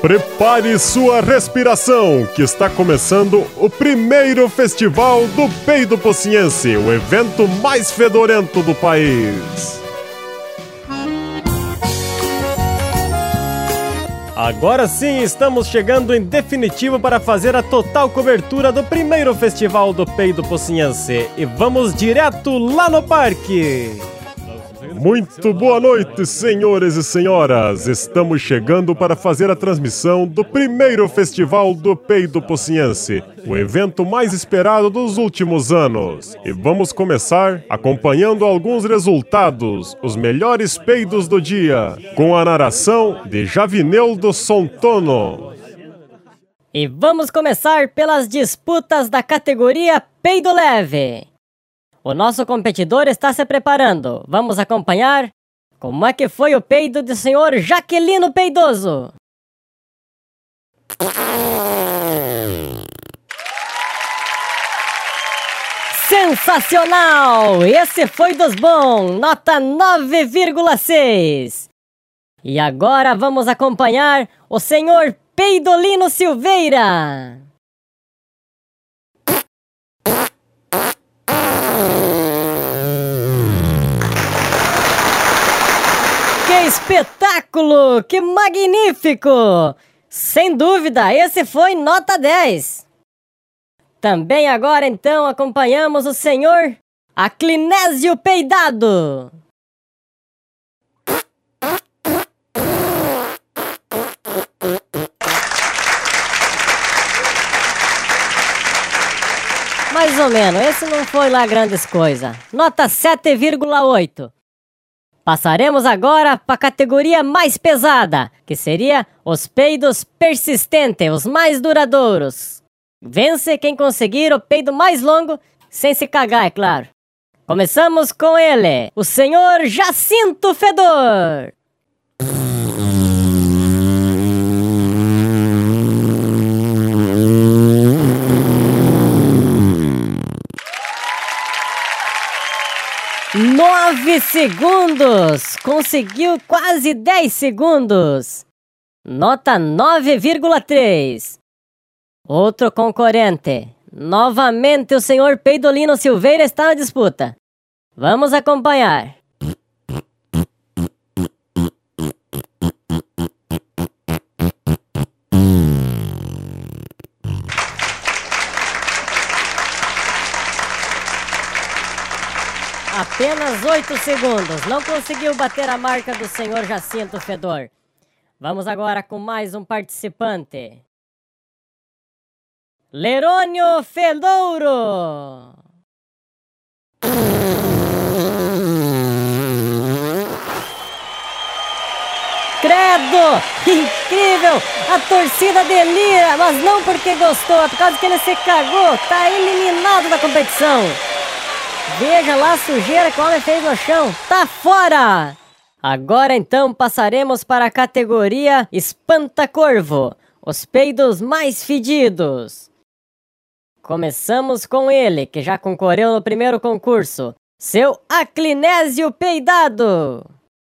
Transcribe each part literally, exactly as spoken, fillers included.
Prepare sua respiração, que está começando o primeiro festival do Peido Pocinhense, o evento mais fedorento do país. Agora sim, estamos chegando em definitivo para fazer a total cobertura do primeiro festival do Peido Pocinhense. E vamos direto lá no parque! Muito boa noite, senhores e senhoras! Estamos chegando para fazer a transmissão do primeiro festival do Peido Pocinhense, o evento mais esperado dos últimos anos. E vamos começar acompanhando alguns resultados, os melhores peidos do dia, com a narração de Javineldo Sontono. E vamos começar pelas disputas da categoria Peido Leve. O nosso competidor está se preparando. Vamos acompanhar como é que foi o peido do senhor Jaquelino Peidoso. Sensacional! Esse foi dos bons, nota nove vírgula seis. E agora vamos acompanhar o senhor Peidolino Silveira. Que espetáculo! Que magnífico! Sem dúvida, esse foi nota dez. Também agora, então, acompanhamos o senhor Aclinésio Peidado. Mais ou menos, esse não foi lá grandes coisas. Nota sete vírgula oito. Passaremos agora para a categoria mais pesada, que seria os peidos persistentes, os mais duradouros. Vence quem conseguir o peido mais longo, sem se cagar, é claro. Começamos com ele, o senhor Jacinto Fedor. Nove segundos! Conseguiu quase dez segundos! Nota nove vírgula três. Outro concorrente. Novamente o senhor Peidolino Silveira está na disputa. Vamos acompanhar. Apenas oito segundos. Não conseguiu bater a marca do senhor Jacinto Fedor. Vamos agora com mais um participante. Lerônio Fedouro. Credo! Incrível! A torcida delira, mas não porque gostou, é por causa que ele se cagou. Tá eliminado da competição. Veja lá a sujeira que o homem fez no chão. Tá fora! Agora então passaremos para a categoria Espanta-Corvo. Os peidos mais fedidos. Começamos com ele, que já concorreu no primeiro concurso. Seu Aclinésio Peidado.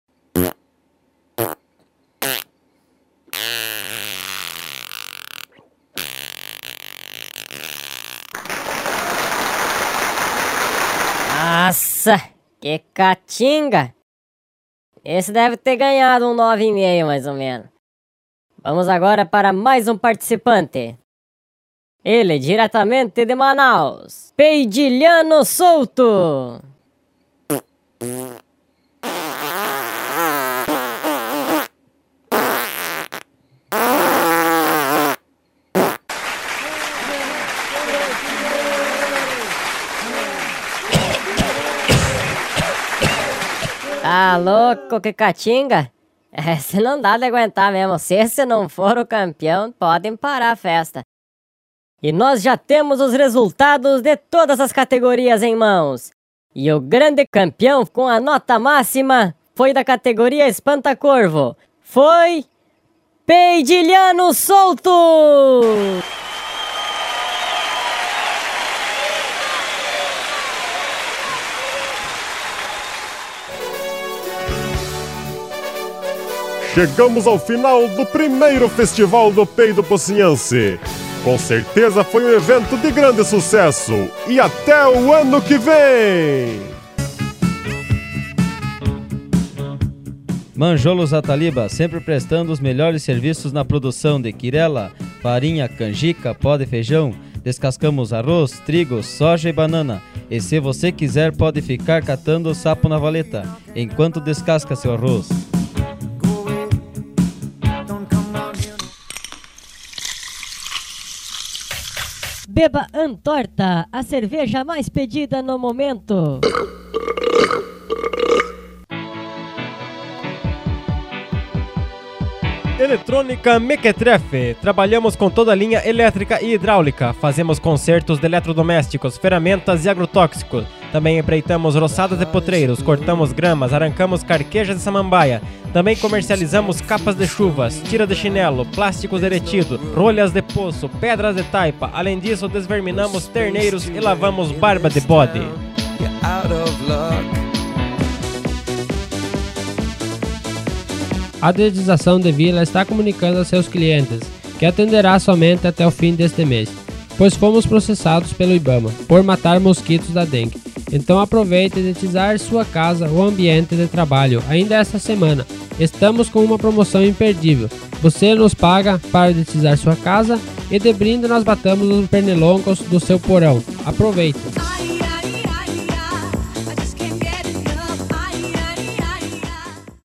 Nossa, que catinga! Esse deve ter ganhado um nove vírgula cinco mais ou menos. Vamos agora para mais um participante. Ele, diretamente de Manaus, Peidiliano Souto. Tá louco, que catinga? Esse não dá de aguentar mesmo. Se esse não for o campeão, podem parar a festa. E nós já temos os resultados de todas as categorias em mãos. E o grande campeão com a nota máxima foi da categoria Espanta-Corvo. Foi Peidiliano Souto! Chegamos ao final do primeiro Festival do Peido Pocinhense. Com certeza foi um evento de grande sucesso. E até o ano que vem! Manjolos Ataliba, sempre prestando os melhores serviços na produção de quirela, farinha, canjica, pó de feijão. Descascamos arroz, trigo, soja e banana. E se você quiser, pode ficar catando o sapo na valeta, enquanto descasca seu arroz. Beba Antorta, a cerveja mais pedida no momento. Eletrônica Mequetrefe. Trabalhamos com toda a linha elétrica e hidráulica. Fazemos consertos de eletrodomésticos, ferramentas e agrotóxicos. Também empreitamos roçadas de potreiros, cortamos gramas, arrancamos carquejas de samambaia. Também comercializamos capas de chuvas, tira de chinelo, plásticos derretidos, rolhas de poço, pedras de taipa. Além disso, desverminamos terneiros e lavamos barba de bode. A dedetização de Vila está comunicando a seus clientes que atenderá somente até o fim deste mês, pois fomos processados pelo IBAMA por matar mosquitos da dengue. Então aproveite e dedetizar sua casa ou ambiente de trabalho ainda esta semana. Estamos com uma promoção imperdível. Você nos paga para dedetizar sua casa e de brinde nós batamos os pernilongos do seu porão. Aproveite!